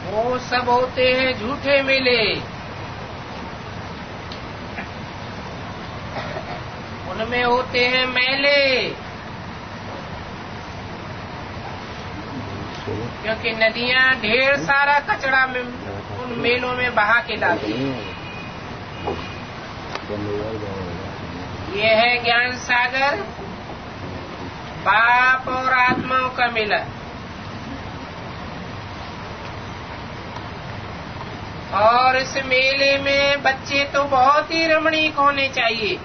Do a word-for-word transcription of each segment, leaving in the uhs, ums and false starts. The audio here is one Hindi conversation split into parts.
वो सब होते हैं झूठे मेले। उनमें होते हैं मेले, क्योंकि नदियां ढेर सारा कचरा में उन मेलों में बहा के लाती हैं। ये है ज्ञान सागर, बाप और आत्माओं का मेला। और इस मेले में बच्चे तो बहुत ही रमणीक होने चाहिए,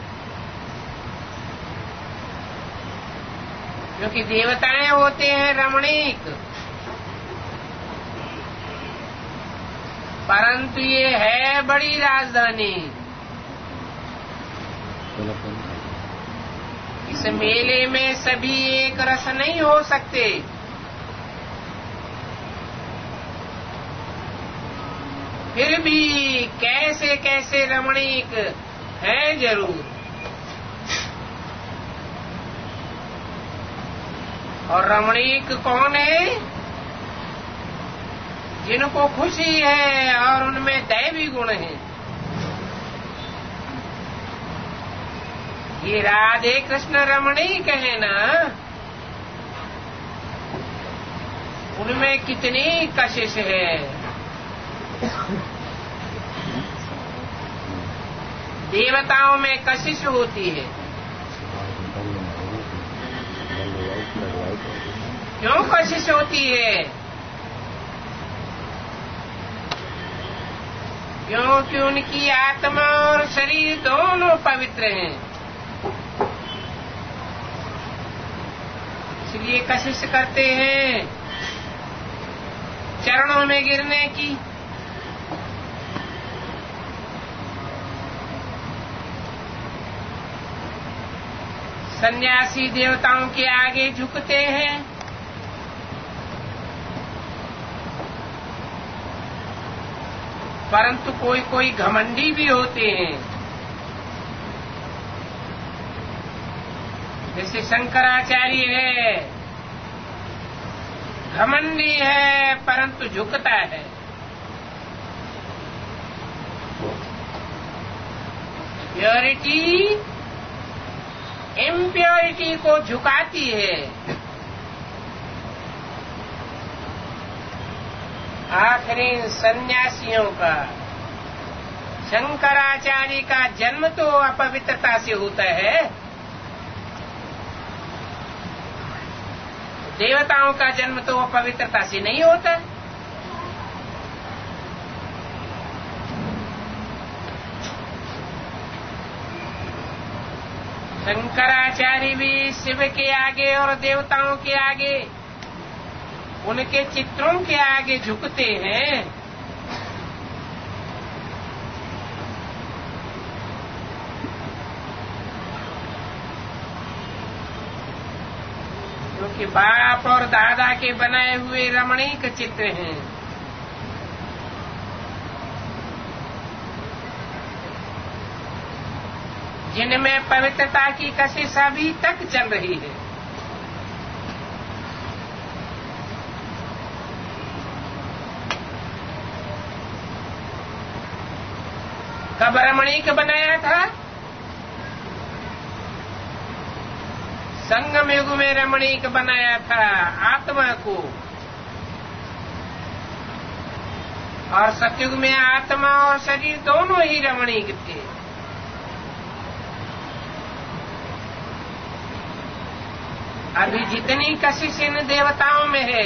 क्योंकि देवताएं होते हैं रमणीक, परंतु ये है बड़ी राजधानी। इस मेले में सभी एक रस नहीं हो सकते। फिर भी कैसे कैसे रमणीक है जरूर। और रमणीक कौन है? जिनको खुशी है और उनमें दैवी गुण है। ये राधे कृष्ण रमणीक है ना, उनमें कितनी कशिश है। देवताओं में कशिश होती है। क्यों कशिश होती है? क्योंकि उनकी आत्मा और शरीर दोनों पवित्र हैं, इसलिए कशिश करते हैं चरणों में गिरने की। सन्यासी देवताओं के आगे झुकते हैं, परंतु कोई कोई घमंडी भी होते हैं। जैसे शंकराचार्य है, घमंडी है परंतु झुकता है। प्योरिटी इम्प्योरिटी को झुकाती है। आखिरी सन्यासियों का, शंकराचार्य का जन्म तो अपवित्रता से होता है, देवताओं का जन्म तो अपवित्रता से नहीं होता। शंकराचार्य भी शिव के आगे और देवताओं के आगे, उनके चित्रों के आगे झुकते हैं। क्योंकि बाप और दादा के बनाए हुए रमणीक चित्र हैं। जिनमें पवित्रता की कशिश अभी तक चल रही है। कब रमणीक बनाया था? संगम युग में रमणीक बनाया था आत्मा को, और सतयुग में आत्मा और शरीर दोनों ही रमणीक थे। अभी जितनी कशिश इन देवताओं में है,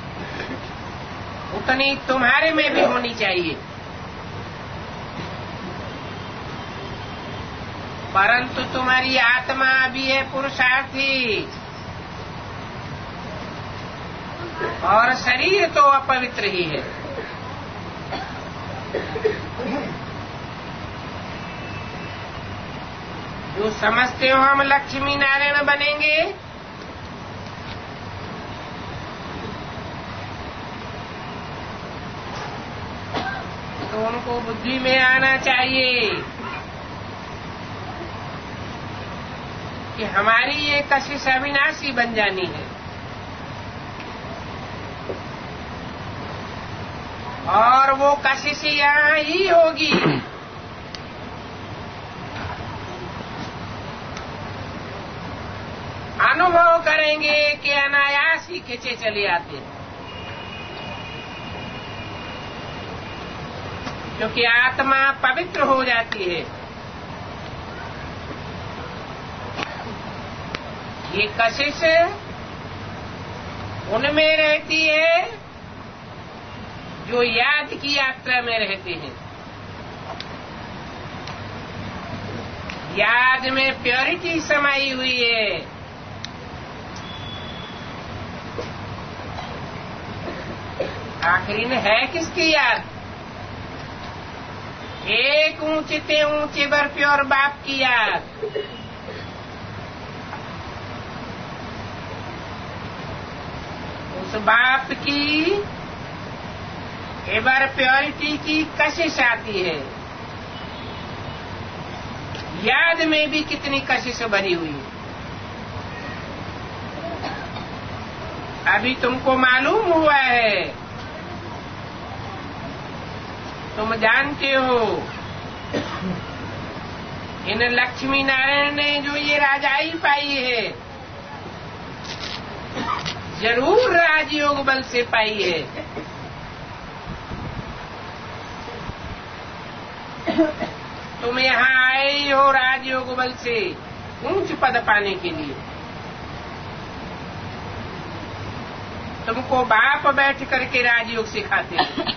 उतनी तुम्हारे में भी होनी चाहिए। परंतु तुम्हारी आत्मा भी है पुरुषार्थी, और शरीर तो अपवित्र ही है। जो समझते हो हम लक्ष्मी नारायण बनेंगे, तो उनको बुद्धि में आना चाहिए कि हमारी ये कशिश अविनाशी बन जानी है। और वो कशिश यहाँ ही होगी। अनुभव करेंगे कि अनायास ही खींचे चले आते हैं, क्योंकि आत्मा पवित्र हो जाती है। ये कशिश उनमें रहती है जो याद की यात्रा में रहते हैं। याद में प्योरिटी समाई हुई है। आखिरी में है किसकी याद? एक ऊंचे ते ऊंचे बर प्योर बाप की याद। उस बाप की एवर प्योरिटी की कशिश आती है। याद में भी कितनी कशिश भरी हुई है। अभी तुमको मालूम हुआ है, तुम जानते हो, इन लक्ष्मी नारायण ने जो ये राजाई पाई है, जरूर राजयोग बल से पाई है। तुम यहाँ आए ही हो राजयोग बल से ऊंच पद पाने के लिए। तुमको बाप बैठ करके राजयोग सिखाते हैं।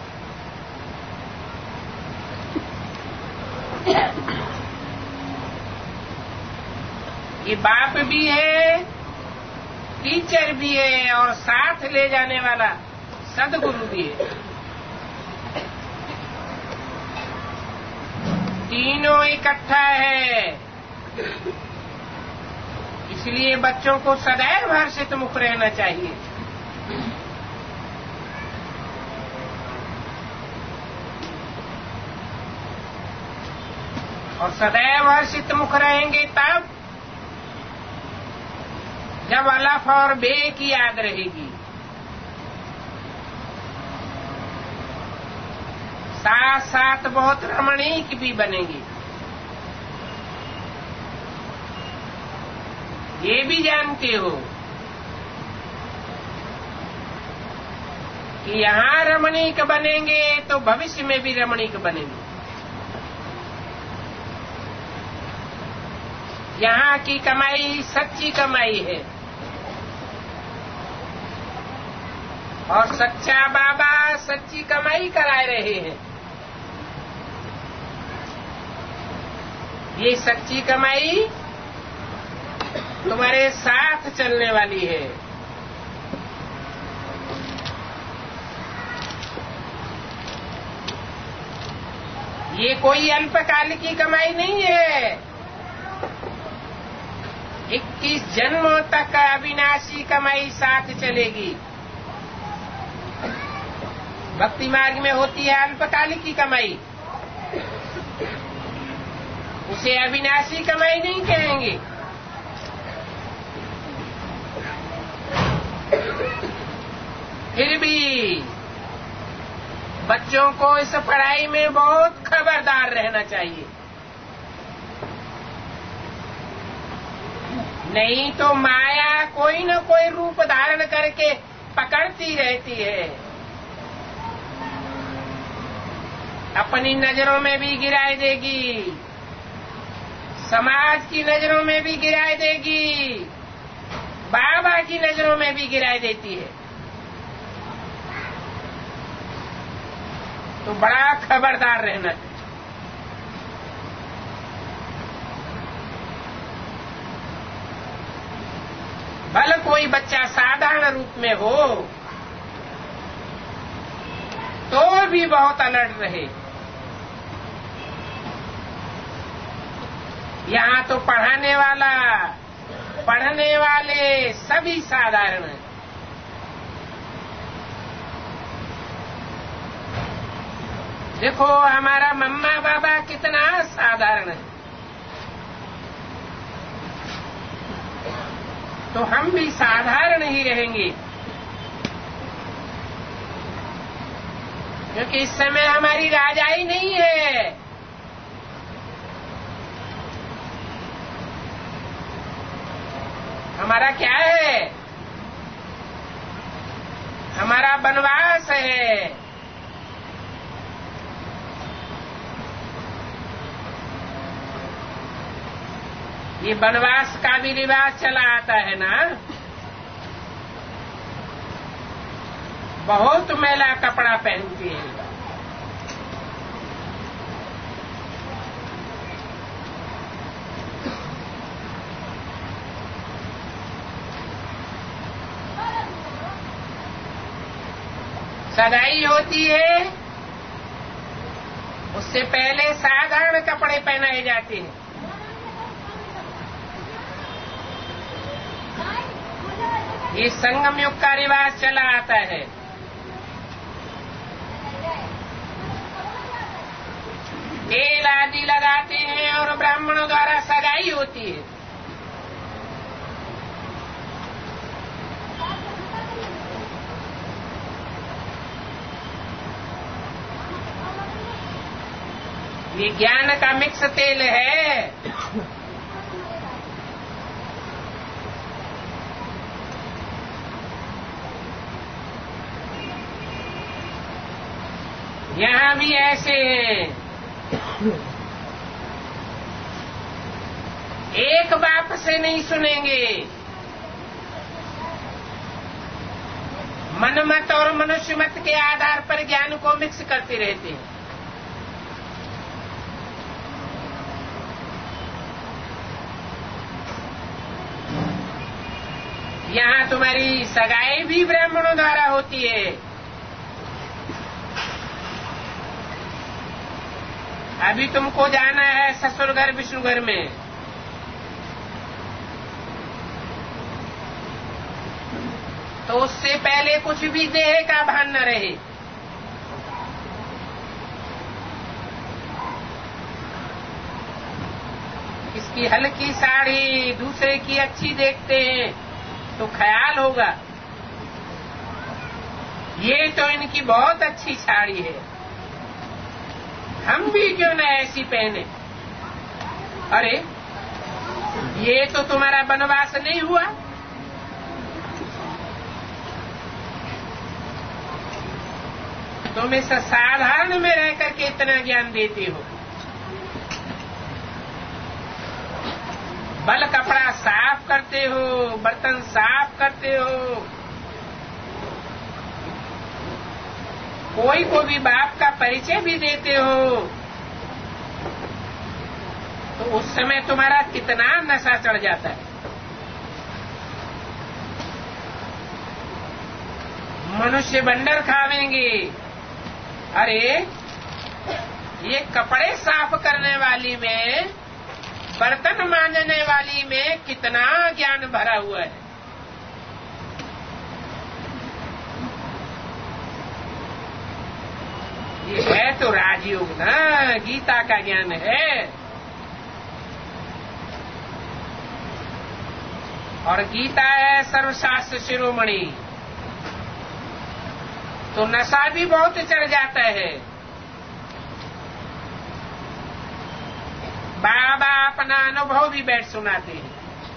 ये बाप भी है, टीचर भी है, और साथ ले जाने वाला सदगुरु भी है। तीनों इकट्ठा है। इसलिए बच्चों को सदैव हर्षित मुख रहना चाहिए। और सदैव हर्षित मुख रहेंगे तब जब अलफ और बे की याद रहेगी। साथ साथ बहुत रमणीक भी बनेंगे। ये भी जानते हो कि यहाँ रमणीक बनेंगे तो भविष्य में भी रमणीक बनेंगे। यहाँ की कमाई सच्ची कमाई है, और सच्चा बाबा सच्ची कमाई कराए रहे हैं। ये सच्ची कमाई तुम्हारे साथ चलने वाली है। ये कोई अल्पकाल की कमाई नहीं है। इक्कीस जन्मों तक अविनाशी कमाई साथ चलेगी। भक्ति मार्ग में होती है अल्पकालिक की कमाई, उसे अविनाशी कमाई नहीं कहेंगे। फिर भी बच्चों को इस पढ़ाई में बहुत खबरदार रहना चाहिए, नहीं तो माया कोई न कोई रूप धारण करके पकड़ती रहती है। अपनी नजरों में भी गिराए देगी, समाज की नजरों में भी गिराए देगी, बाबा की नजरों में भी गिराए देती है। तो बड़ा खबरदार रहना चाहिए। भले कोई बच्चा साधारण रूप में हो तो भी बहुत अलर्ट रहे। यहाँ तो पढ़ाने वाला, पढ़ने वाले सभी साधारण हैं। देखो हमारा मम्मा बाबा कितना साधारण है, तो हम भी साधारण ही रहेंगे। क्योंकि इस समय हमारी राजाई नहीं है। हमारा क्या है? हमारा वनवास है। ये वनवास का भी रिवाज चला आता है ना। बहुत मैला कपड़ा पहनती है। सगाई होती है, उससे पहले साधारण कपड़े पहनाए जाते हैं। ये संगम युग का रिवाज चला आता है। तेल आदि लगाते हैं और ब्राह्मणों द्वारा सगाई होती है। ये ज्ञान का मिक्स तेल है। यहां भी ऐसे हैं। एक बाप से नहीं सुनेंगे। मनमत और मनुष्य मत के आधार पर ज्ञान को मिक्स करते रहते हैं। यहां तुम्हारी सगाई भी ब्राह्मणों द्वारा होती है। अभी तुमको जाना है ससुर घर विष्णु घर में। तो उससे पहले कुछ भी देह का भान न रहे। इसकी हल्की साड़ी दूसरे की अच्छी देखते हैं तो ख्याल होगा ये तो इनकी बहुत अच्छी साड़ी है, हम भी क्यों न ऐसी पहने। अरे ये तो तुम्हारा वनवास नहीं हुआ। तुम इस साधारण में रह करके इतना ज्ञान देते हो। बल कपड़ा साफ करते हो, बर्तन साफ करते हो, कोई को भी बाप का परिचय भी देते हो, तो उस समय तुम्हारा कितना नशा चढ़ जाता है। मनुष्य बंडर खावेंगे। अरे ये कपड़े साफ करने वाली में, बर्तन मांजने वाली में कितना ज्ञान भरा हुआ है। ये है तो राजयोग ना, गीता का ज्ञान है। और गीता है सर्वशास्त्र शिरोमणि। तो नशा भी बहुत चढ़ जाता है। बाबा अपना अनुभव भी बैठ सुनाते हैं।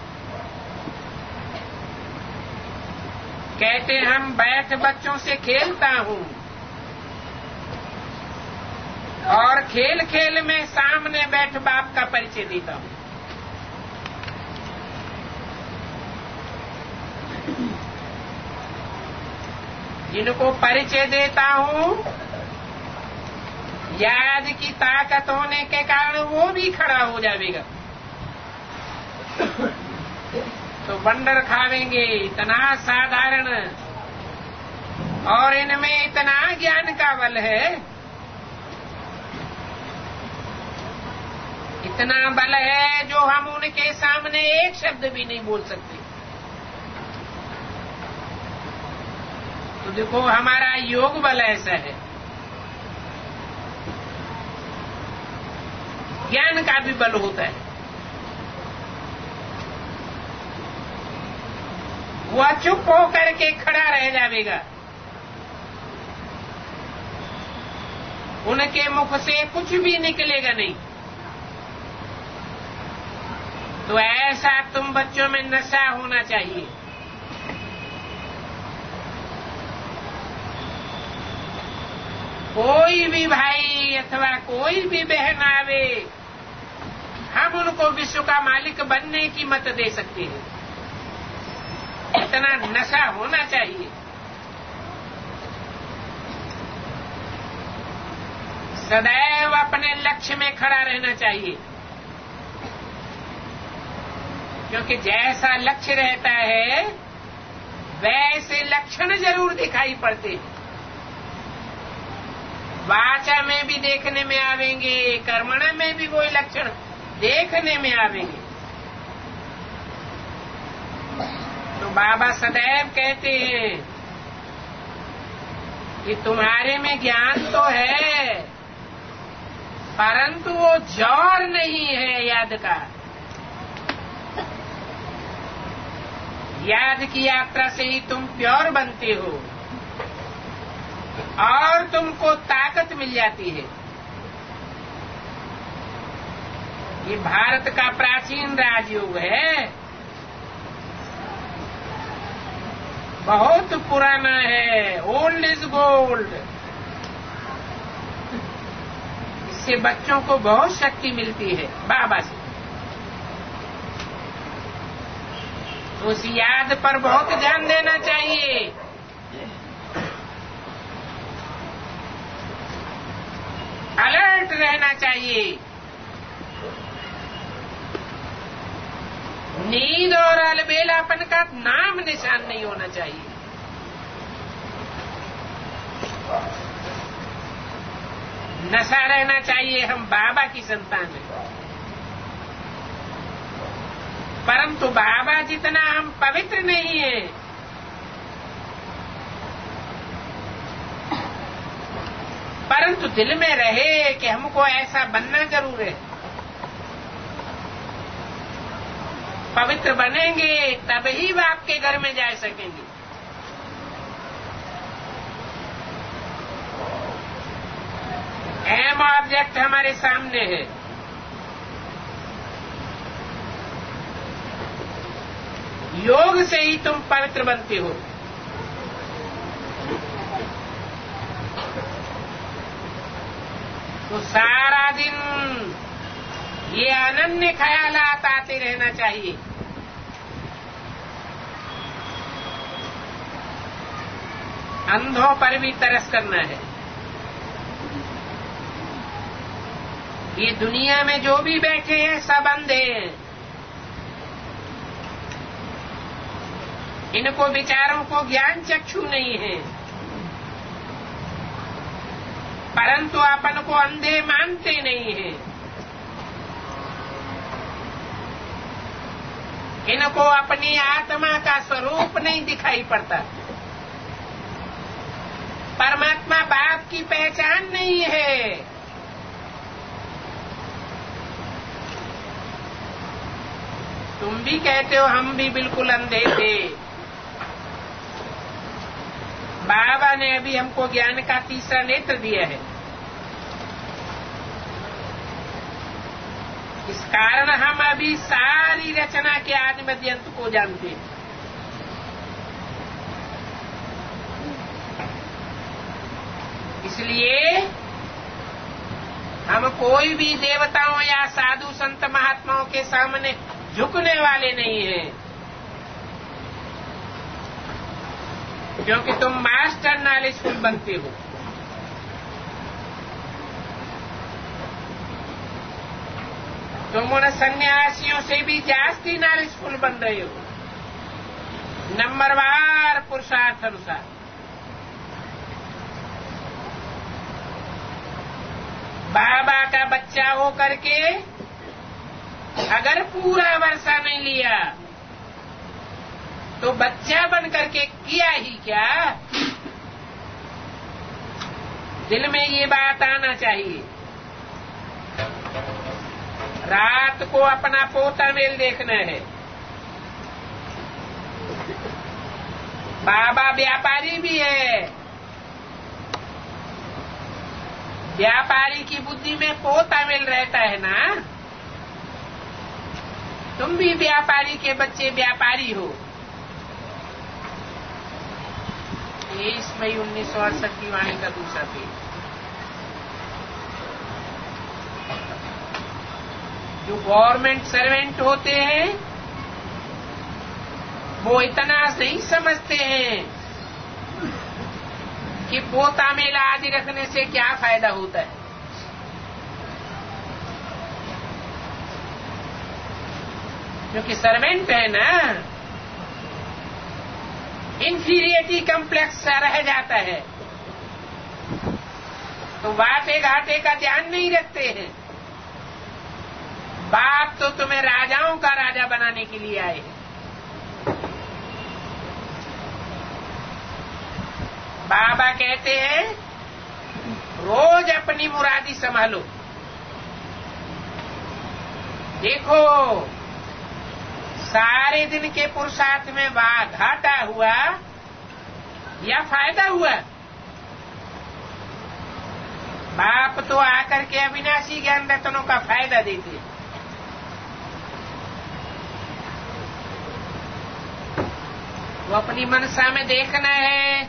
कहते हम बैठ बच्चों से खेलता हूं और खेल खेल में सामने बैठ बाप का परिचय देता हूं। जिनको परिचय देता हूं, याद की ताकत होने के कारण वो भी खड़ा हो जाएगा। तो बंडर खावेंगे, इतना साधारण और इनमें इतना ज्ञान का बल है, इतना बल है जो हम उनके सामने एक शब्द भी नहीं बोल सकते। तो देखो हमारा योग बल ऐसा है। ज्ञान का भी बल होता है। वह चुप होकर के खड़ा रह जाएगा। उनके मुख से कुछ भी निकलेगा नहीं। तो ऐसा तुम बच्चों में नशा होना चाहिए। कोई भी भाई अथवा कोई भी बहन आवे, हम उनको विश्व का मालिक बनने की मत दे सकते हैं। इतना नशा होना चाहिए। सदैव अपने लक्ष्य में खड़ा रहना चाहिए, क्योंकि जैसा लक्ष्य रहता है वैसे लक्षण जरूर दिखाई पड़ते हैं। वाचा में भी देखने में आवेंगे, कर्मण में भी वही लक्षण देखने में आवेंगे। तो बाबा सदैव कहते हैं कि तुम्हारे में ज्ञान तो है, परंतु वो जौर नहीं है याद का। याद की यात्रा से ही तुम प्योर बनते हो और तुमको ताकत मिल जाती है। ये भारत का प्राचीन राजयोग है, बहुत पुराना है, ओल्ड इज गोल्ड। इससे बच्चों को बहुत शक्ति मिलती है बाबा से। उस याद पर बहुत ध्यान देना चाहिए। अलर्ट रहना चाहिए। नींद और अलबेलापन का नाम निशान नहीं होना चाहिए। नशा रहना चाहिए। हम बाबा की संतान हैं, परंतु बाबा जितना हम पवित्र नहीं है। परंतु दिल में रहे कि हमको ऐसा बनना जरूर है। पवित्र बनेंगे तब ही बाप के घर में जा सकेंगे। एम ऑब्जेक्ट हमारे सामने है। योग से ही तुम पवित्र बनते हो। तो सारा दिन ये अनन्य ख्यालात आते रहना चाहिए। अंधों पर भी तरस करना है। ये दुनिया में जो भी बैठे हैं सब अंधे हैं। इनको विचारों को ज्ञान चक्षु नहीं है, परंतु अपन को अंधे मानते नहीं हैं। इनको अपनी आत्मा का स्वरूप नहीं दिखाई पड़ता। परमात्मा बाप की पहचान नहीं है। तुम भी कहते हो हम भी बिल्कुल अंधे थे। बाबा ने अभी हमको ज्ञान का तीसरा नेत्र दिया है। इस कारण हम अभी सारी रचना के आदि मध्य अंत को जानते हैं। इसलिए हम कोई भी देवताओं या साधु संत महात्माओं के सामने झुकने वाले नहीं हैं, क्योंकि तुम मास्टर नॉलेजफुल बनते हो। तुम उन सन्यासियों से भी जास्ती नॉलेजफुल बन रहे हो, नंबरवार पुरुषार्थ अनुसार। बाबा का बच्चा हो करके अगर पूरा वर्षा नहीं लिया तो बच्चा बन करके किया ही क्या। दिल में ये बात आना चाहिए। रात को अपना पोता मेल देखना है। बाबा व्यापारी भी है, व्यापारी की बुद्धि में पोता मिल रहता है ना। तुम भी व्यापारी के बच्चे व्यापारी हो। तेईस मई उन्नीस सौ अड़सठ की वाणी का दूसरा पेज। जो गवर्नमेंट सर्वेंट होते हैं वो इतना नहीं समझते हैं कि पोता में लाज रखने से क्या फायदा होता है। क्योंकि सर्वेंट है ना, इंफीरियरिटी कम्प्लेक्स रह जाता है, तो बाटे घाटे का ध्यान नहीं रखते हैं। बाप तो तुम्हें राजाओं का राजा बनाने के लिए आए हैं। बाबा कहते हैं रोज अपनी मुरादी संभालो। देखो सारे दिन के पुरुषार्थ में घाटा हुआ या फायदा हुआ। बाप तो आकर के अविनाशी ज्ञान रत्नों का फायदा देते। वो अपनी मनसा में देखना है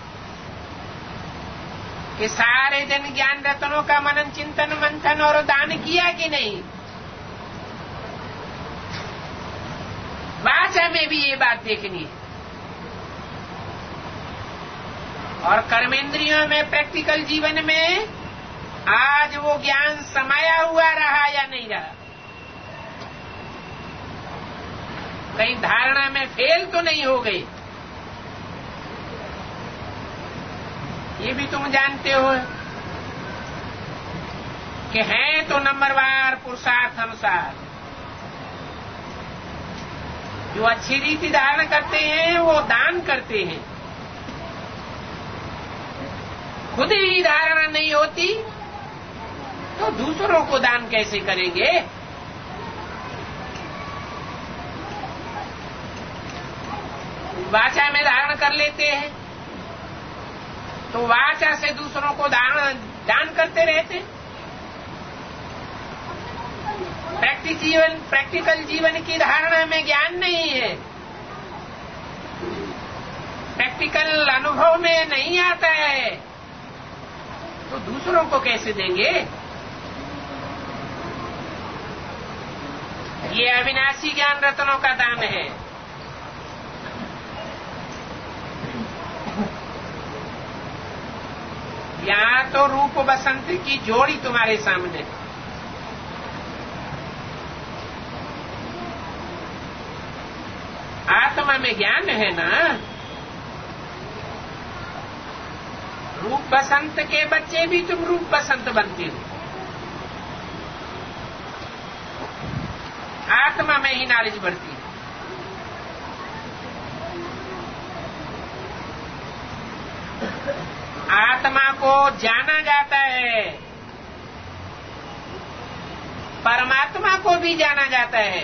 कि सारे दिन ज्ञान रत्नों का मनन चिंतन मंथन और दान किया कि नहीं। वाचा में भी ये बात देखनी है और कर्मेंद्रियों में प्रैक्टिकल जीवन में आज वो ज्ञान समाया हुआ रहा या नहीं रहा। कहीं धारणा में फेल तो नहीं हो गई। ये भी तुम जानते हो कि हैं तो नंबरवार पुरुषार्थ अनुसार। जो अच्छी रीति धारण करते हैं वो दान करते हैं। खुद ही धारणा नहीं होती तो दूसरों को दान कैसे करेंगे। वाचा में धारण कर लेते हैं तो वाचा से दूसरों को दान दान करते रहते। प्रैक्टिकल जीवन प्रैक्टिकल जीवन की धारणा में ज्ञान नहीं है, प्रैक्टिकल अनुभव में नहीं आता है, तो दूसरों को कैसे देंगे। ये अविनाशी ज्ञान रत्नों का दान है। यहां तो रूप बसंत की जोड़ी तुम्हारे सामने। आत्मा में ज्ञान है ना। रूप बसंत के बच्चे भी तुम रूप बसंत बनते हो। आत्मा में ही नॉलेज बढ़ती है। आत्मा को जाना जाता है, परमात्मा को भी जाना जाता है।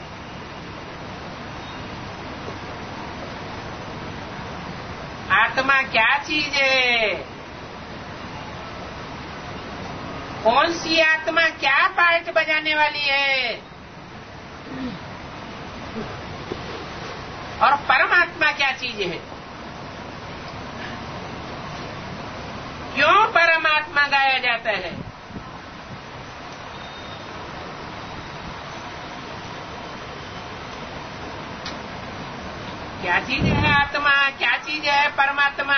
आत्मा क्या चीज है, कौन सी आत्मा क्या पार्ट बजाने वाली है, और परमात्मा क्या चीज है। क्यों परमात्मा गाया जाता है। क्या चीज है आत्मा, क्या चीज है परमात्मा।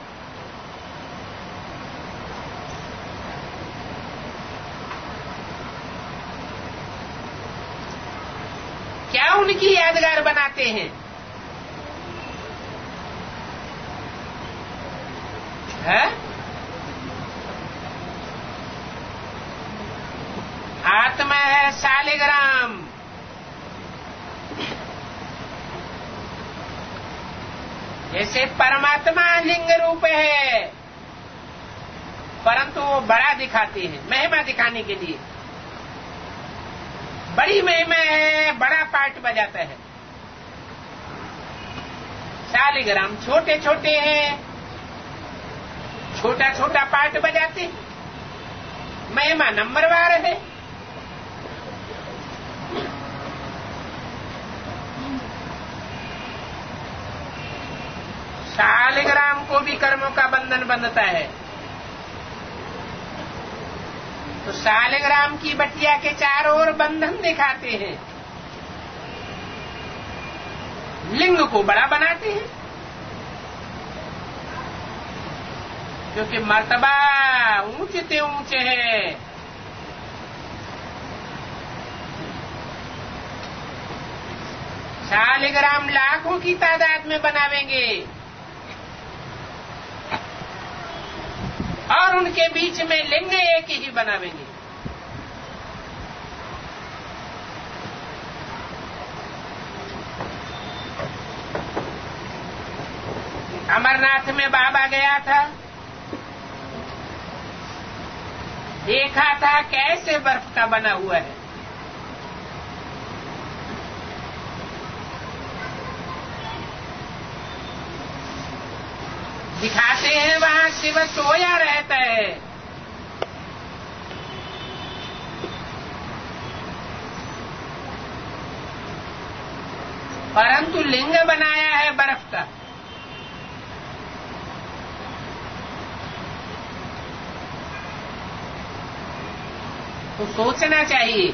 क्या उनकी यादगार बनाते हैं। है? आत्मा है शालिग्राम, जैसे परमात्मा लिंग रूप है, परंतु वो बड़ा दिखाते हैं महिमा दिखाने के लिए। बड़ी महिमा है, बड़ा पार्ट बजाता है। शालिग्राम छोटे छोटे हैं, छोटा छोटा पार्ट बजाते हैं। महिमा नंबरवार है। शालिग्राम को भी कर्मों का बंधन बंधता है। तो शालिग्राम की बटिया के चारों ओर बंधन दिखाते हैं, लिंग को बड़ा बनाते हैं, क्योंकि मर्तबा ऊंचे से ऊंचे है। शालिग्राम लाखों की तादाद में बनावेंगे और उनके बीच में लिंग एक ही बनावेंगे। अमरनाथ में बाबा गया था, देखा था कैसे बर्फ का बना हुआ है। दिखाते हैं वहां शिव सोया रहता है, परंतु लिंग बनाया है बर्फ का। तो सोचना चाहिए,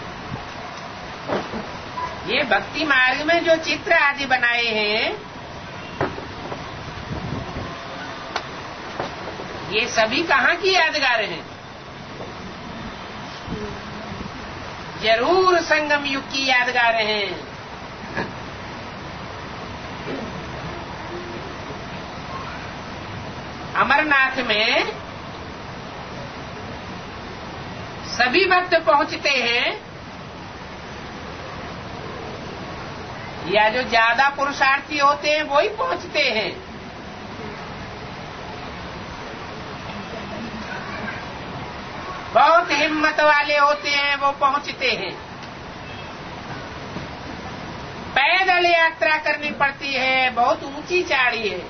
ये भक्ति मार्ग में जो चित्र आदि बनाए हैं, ये सभी कहाँ की यादगार हैं? जरूर संगम युग की यादगार हैं। अमरनाथ में सभी भक्त पहुंचते हैं, या जो ज्यादा पुरुषार्थी होते हैं वो ही पहुंचते हैं। बहुत हिम्मत वाले होते हैं वो पहुंचते हैं। पैदल यात्रा करनी पड़ती है, बहुत ऊंची चढ़ाई है।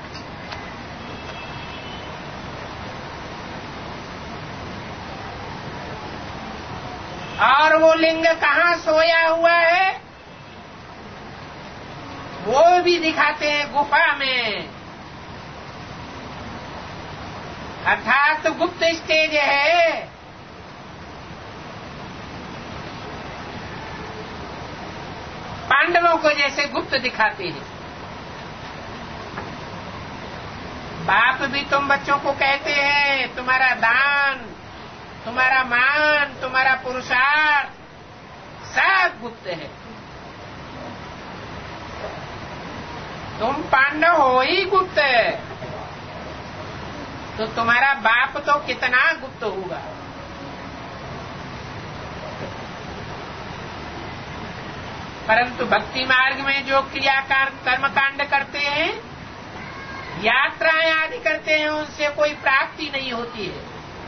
और वो लिंग कहाँ सोया हुआ है वो भी दिखाते हैं, गुफा में। अर्थात गुप्त स्टेज है। पांडवों को जैसे गुप्त दिखाते हैं। बाप भी तुम बच्चों को कहते हैं तुम्हारा दान, तुम्हारा मान, तुम्हारा पुरुषार्थ सब गुप्त है। तुम पांडव हो ही गुप्त है, तो तुम्हारा बाप तो कितना गुप्त होगा। परंतु भक्ति मार्ग में जो क्रिया कर्म कांड करते हैं, यात्राएं आदि करते हैं, उनसे कोई प्राप्ति नहीं होती है,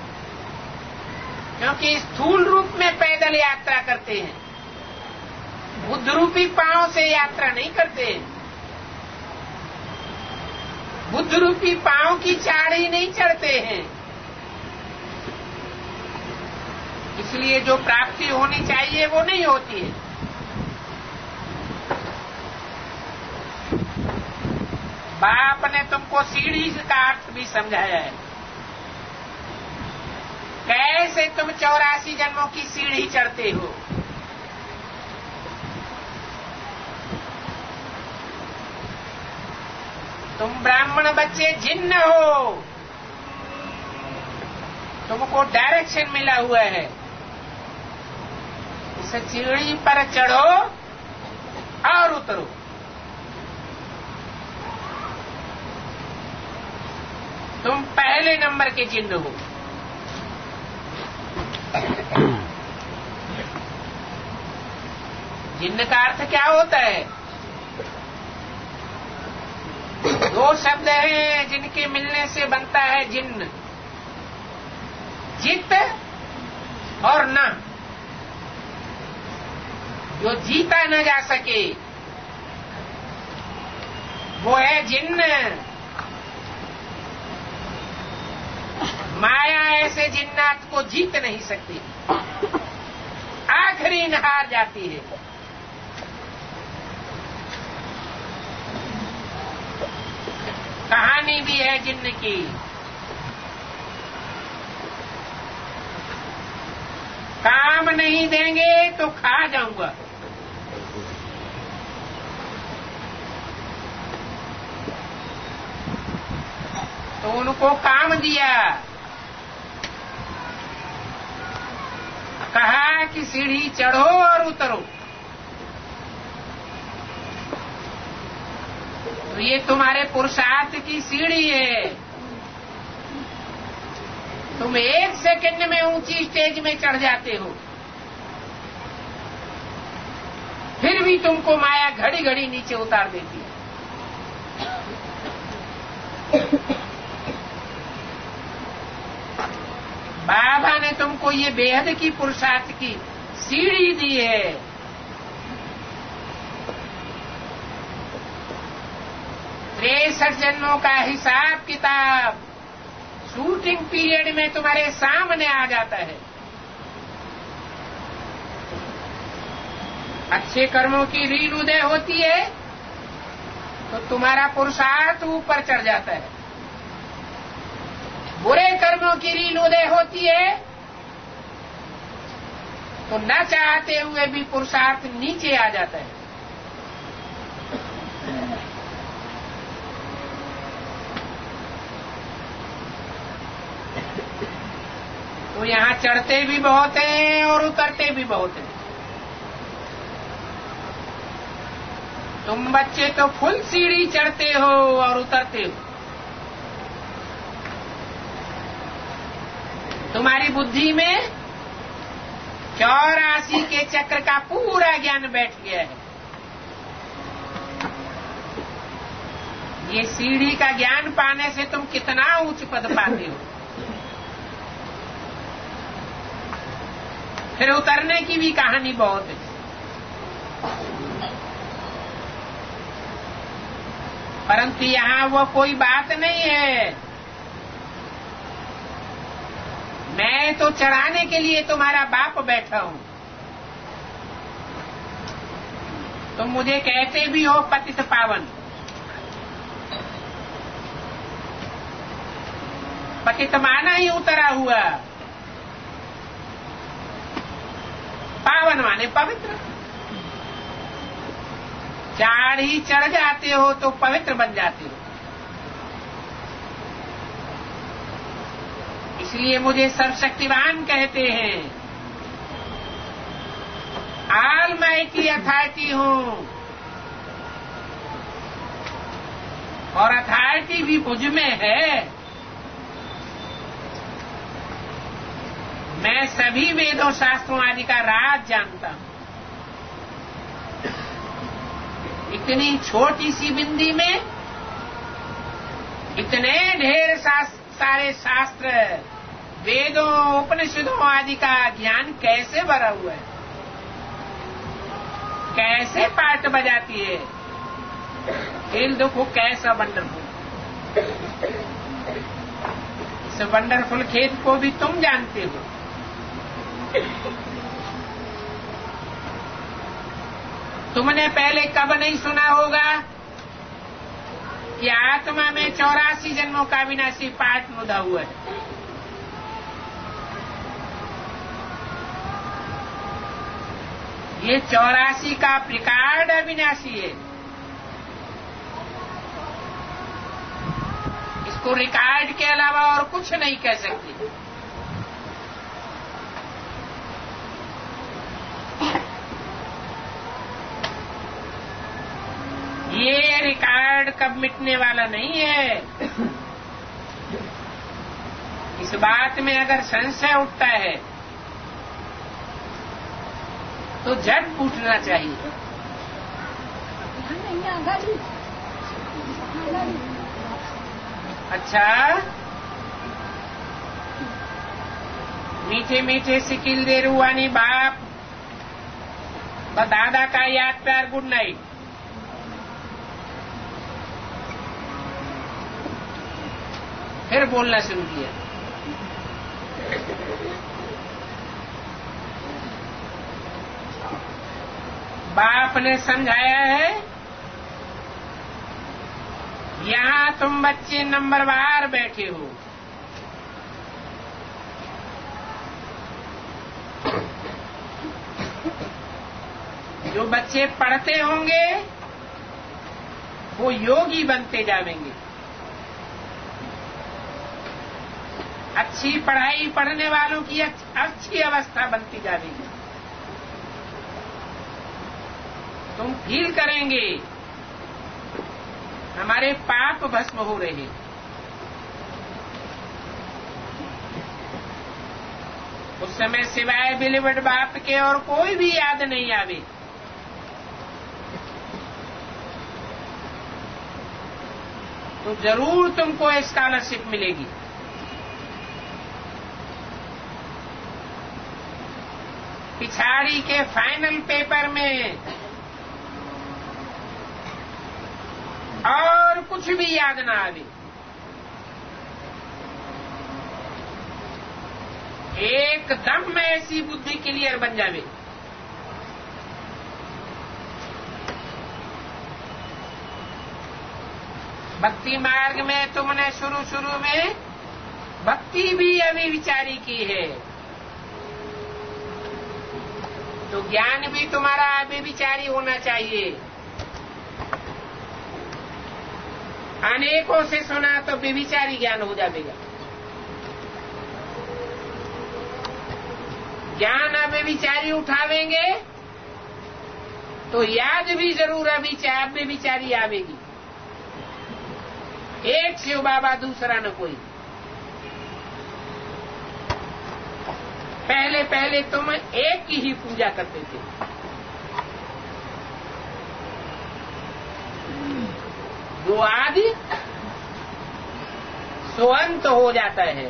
क्योंकि स्थूल रूप में पैदल यात्रा करते हैं, बुद्ध रूपी पांव से यात्रा नहीं करते। बुद्ध रूपी पांव की चाड़ी नहीं चढ़ते हैं। इसलिए जो प्राप्ति होनी चाहिए वो नहीं होती है। बाप ने तुमको सीढ़ी का अर्थ भी समझाया है, कैसे तुम चौरासी जन्मों की सीढ़ी चढ़ते हो। तुम ब्राह्मण बच्चे जिन्न हो, तुमको डायरेक्शन मिला हुआ है, इस सीढ़ी पर चढ़ो और उतरो। तुम पहले नंबर के जिन्न हो। जिन्न का अर्थ क्या होता है? दो शब्द हैं जिनके मिलने से बनता है जिन्न, जित और न। जो जीता न जा सके वो है जिन्न। माया ऐसे जिन्नात को जीत नहीं सकती, आखिरी हार जाती है। कहानी भी है जिन्न की। काम नहीं देंगे तो खा जाऊंगा। तो उनको काम दिया, कहा कि सीढ़ी चढ़ो और उतरो। तो ये तुम्हारे पुरुषार्थ की सीढ़ी है। तुम एक सेकंड में ऊंची स्टेज में चढ़ जाते हो, फिर भी तुमको माया घड़ी घड़ी नीचे उतार देती है। बाबा ने तुमको ये बेहद की पुरुषार्थ की सीढ़ी दी है। तिरसठ जन्मों का हिसाब किताब शूटिंग पीरियड में तुम्हारे सामने आ जाता है। अच्छे कर्मों की रील उदय होती है तो तुम्हारा पुरुषार्थ ऊपर चढ़ जाता है। बुरे कर्मों की रील उदय होती है तो न चाहते हुए भी पुरुषार्थ नीचे आ जाता है। तो यहां चढ़ते भी बहुत हैं और उतरते भी बहुत हैं। तुम बच्चे तो फुल सीढ़ी चढ़ते हो और उतरते हो। तुम्हारी बुद्धि में चौरासी के चक्र का पूरा ज्ञान बैठ गया है। ये सीढ़ी का ज्ञान पाने से तुम कितना उच्च पद पाते हो। फिर उतरने की भी कहानी बहुत है। परंतु यहां वो कोई बात नहीं है। मैं तो चढ़ाने के लिए तुम्हारा बाप बैठा हूं। तुम मुझे कहते भी हो पतित पावन। पतित माना ही उतरा हुआ, पावन माने पवित्र। चार ही चढ़ जाते हो तो पवित्र बन जाते हो। इसलिए मुझे सर्वशक्तिवान कहते हैं। ऑल माइटी अथॉरिटी हूं और अथॉरिटी भी मुझ में है। मैं सभी वेदों शास्त्रों आदि का राज जानता हूं। इतनी छोटी सी बिंदी में इतने ढेर सारे शास्त्र, वेदों, उपनिषदों आदि का ज्ञान कैसे भरा हुआ है, कैसे पार्ट बजाती है। खेल देखो कैसा वंडरफुल। इस वंडरफुल खेल को भी तुम जानते हो। तुमने पहले कब नहीं सुना होगा कि आत्मा में चौरासी जन्मों का विनाशी पाठ मुदा हुआ है। ये चौरासी का रिकॉर्ड अविनाशी है। इसको रिकॉर्ड के अलावा और कुछ नहीं कह सकते। ये रिकॉर्ड कब मिटने वाला नहीं है। इस बात में अगर संशय उठता है तो झट पूछना चाहिए। अच्छा, मीठे मीठे सिकिल दे रुआनी बाप व दादा का याद प्यार गुड नाइट। फिर बोलना शुरू किया। बाप ने समझाया है, यहां तुम बच्चे नंबरवार बैठे हो, जो बच्चे पढ़ते होंगे वो योगी बनते जाएंगे। अच्छी पढ़ाई पढ़ने वालों की अच्छी अवस्था बनती जाएगी। तुम फील करेंगे हमारे पाप भस्म हो रहे। उस समय सिवाय बिलिवड बाप के और कोई भी याद नहीं आवे। तो जरूर तुमको स्कॉलरशिप मिलेगी। पिछाड़ी के फाइनल पेपर में और कुछ भी याद ना आवे, एकदम में ऐसी बुद्धि क्लियर बन जावे। भक्ति मार्ग में तुमने शुरू शुरू में भक्ति भी अभी विचारी की है, तो ज्ञान भी तुम्हारा अभी विचारी होना चाहिए। अनेकों से सुना तो बेविचारी ज्ञान हो जाएगा। ज्ञान अब विचारी उठावेंगे तो याद भी जरूर अभी बेविचारी आवेगी। एक शिव बाबा दूसरा न कोई। पहले पहले तुम एक की ही पूजा करते थे, जो आदि स्वंत हो जाता है।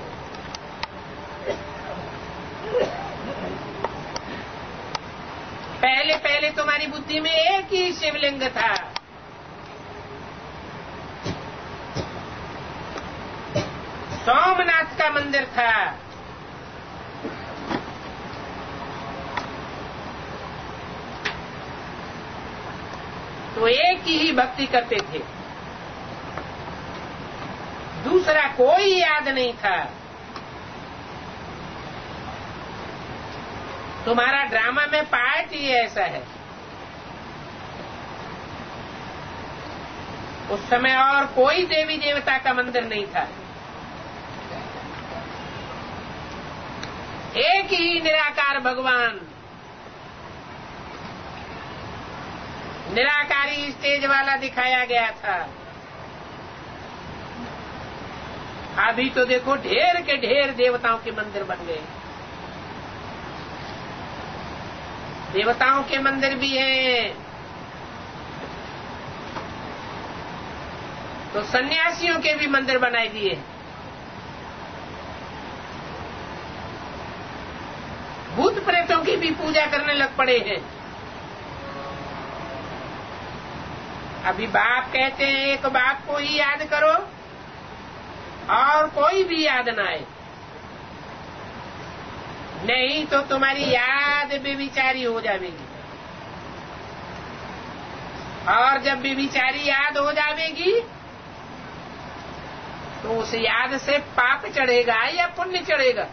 पहले पहले तुम्हारी बुद्धि में एक ही शिवलिंग था, सोमनाथ का मंदिर था। तो एक ही भक्ति करते थे, दूसरा कोई याद नहीं था। तुम्हारा ड्रामा में पार्ट ही ऐसा है। उस समय और कोई देवी देवता का मंदिर नहीं था, एक ही निराकार भगवान। निराकारी स्टेज वाला दिखाया गया था। अभी तो देखो ढेर के ढेर देवताओं के मंदिर बन गए। देवताओं के मंदिर भी हैं, तो सन्यासियों के भी मंदिर बनाए दिए। भूत प्रेतों की भी पूजा करने लग पड़े हैं। अभी बाप कहते हैं एक बाप को ही याद करो और कोई भी याद ना आए, नहीं तो तुम्हारी याद बेविचारी हो जाएगी। और जब बेविचारी याद हो जाएगी तो उस याद से पाप चढ़ेगा या पुण्य चढ़ेगा?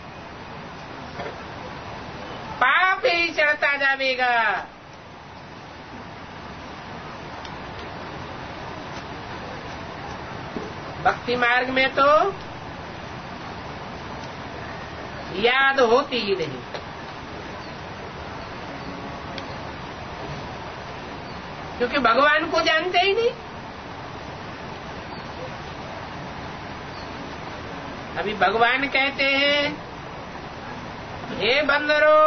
पाप ही चढ़ता जाएगा। भक्ति मार्ग में तो याद होती ही नहीं। क्योंकि भगवान को जानते ही नहीं। अभी भगवान कहते हैं, हे बंदरो,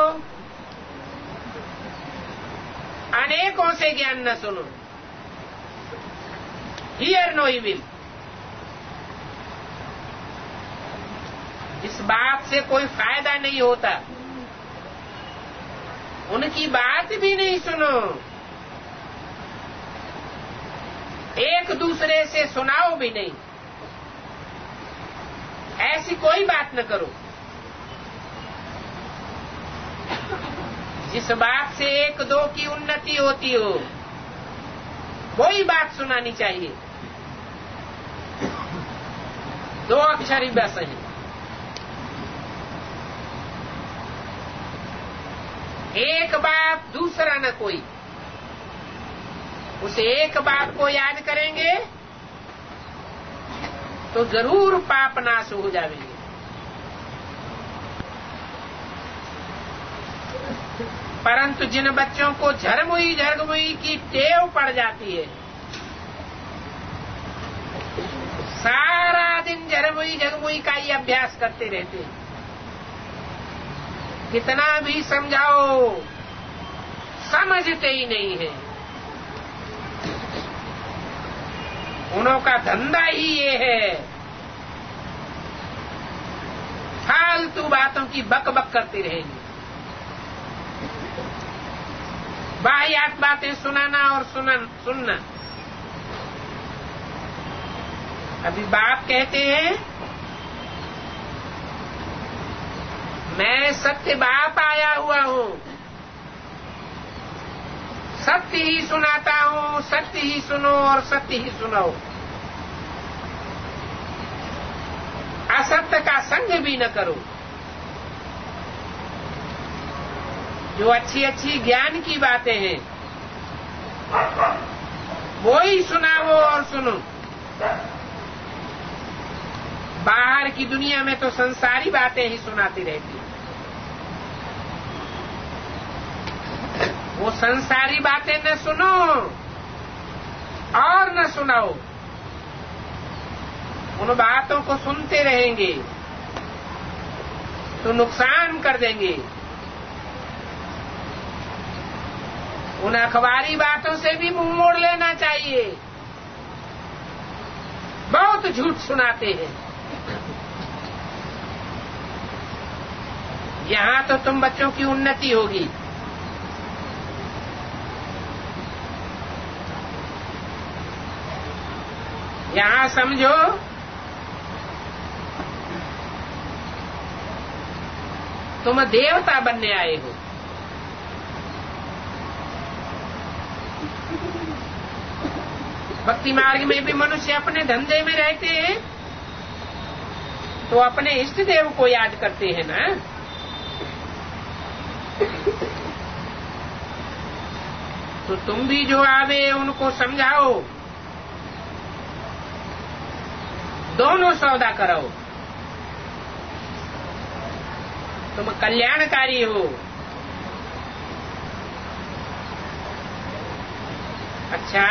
अनेकों से ज्ञान न सुनो, हियर नो इविल। इस बात से कोई फायदा नहीं होता, उनकी बात भी नहीं सुनो। एक दूसरे से सुनाओ भी नहीं, ऐसी कोई बात न करो। जिस बात से एक दो की उन्नति होती हो वही बात सुनानी चाहिए। दो अक्षर ही बस है। एक बाप दूसरा न कोई, उस एक बाप को याद करेंगे तो जरूर पाप नाश हो जाएंगे। परंतु जिन बच्चों को झरमुई झरमुई की टेव पड़ जाती है, सारा दिन झरमुई झरमुई का ही अभ्यास करते रहते हैं, कितना भी समझाओ समझते ही नहीं है। उनका धंधा ही ये है, फालतू बातों की बक बक करते रहेंगे, वाहियात बातें सुनाना और सुनन सुनना। अभी बाप कहते हैं मैं सत्य बाप आया हुआ हूं, सत्य ही सुनाता हूं, सत्य ही सुनो और सत्य ही सुनाओ, असत्य का संग भी न करो। जो अच्छी अच्छी ज्ञान की बातें हैं वो ही सुनाओ और सुनो। बाहर की दुनिया में तो संसारी बातें ही सुनाती रहती हैं। वो संसारी बातें न सुनो और न सुनाओ, उन बातों को सुनते रहेंगे तो नुकसान कर देंगे। उन अखबारी बातों से भी मुंह मोड़ लेना चाहिए, बहुत झूठ सुनाते हैं। यहां तो तुम बच्चों की उन्नति होगी, यहां समझो तुम देवता बनने आए हो। भक्ति मार्ग में भी मनुष्य अपने धंधे में रहते हैं तो अपने इष्ट देव को याद करते हैं ना। तो तुम भी जो आवे उनको समझाओ, दोनों सौदा कराओ। तुम कल्याणकारी हो। अच्छा,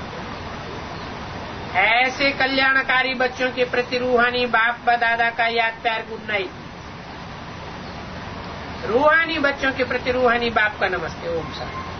ऐसे कल्याणकारी बच्चों के प्रति रूहानी बाप व दादा का याद प्यार गुड नाइट। रूहानी बच्चों के प्रति रूहानी बाप का नमस्ते। ओम शांति।